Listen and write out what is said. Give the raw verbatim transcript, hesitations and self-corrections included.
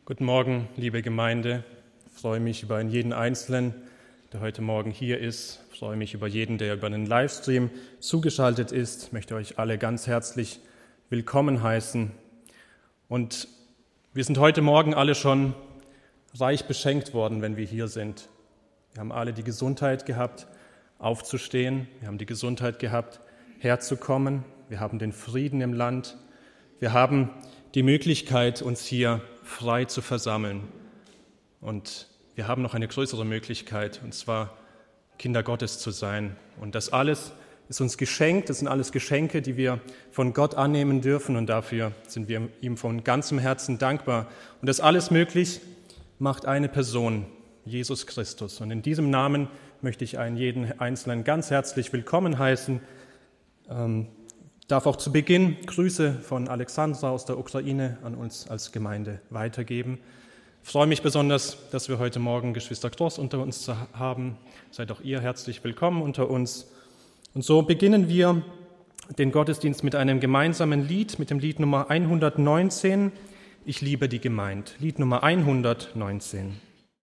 Guten Morgen, liebe Gemeinde. Ich freue mich über jeden Einzelnen, der heute Morgen hier ist. Ich freue mich über jeden, der über einen Livestream zugeschaltet ist. Ich möchte euch alle ganz herzlich willkommen heißen. Und wir sind heute Morgen alle schon reich beschenkt worden, wenn wir hier sind. Wir haben alle die Gesundheit gehabt, aufzustehen. Wir haben die Gesundheit gehabt, herzukommen. Wir haben den Frieden im Land. Wir haben die Möglichkeit, uns hier frei zu versammeln. Und wir haben noch eine größere Möglichkeit, und zwar Kinder Gottes zu sein. Und das alles ist uns geschenkt, das sind alles Geschenke, die wir von Gott annehmen dürfen, und dafür sind wir ihm von ganzem Herzen dankbar. Und das alles möglich macht eine Person, Jesus Christus. Und in diesem Namen möchte ich einen jeden Einzelnen ganz herzlich willkommen heißen. Ähm, darf auch zu Beginn Grüße von Alexandra aus der Ukraine an uns als Gemeinde weitergeben. Ich freue mich besonders, dass wir heute Morgen Geschwister Gross unter uns haben. Seid auch ihr herzlich willkommen unter uns. Und so beginnen wir den Gottesdienst mit einem gemeinsamen Lied, mit dem Lied Nummer hundertneunzehn, Ich liebe die Gemeinde. Lied Nummer hundertneunzehn.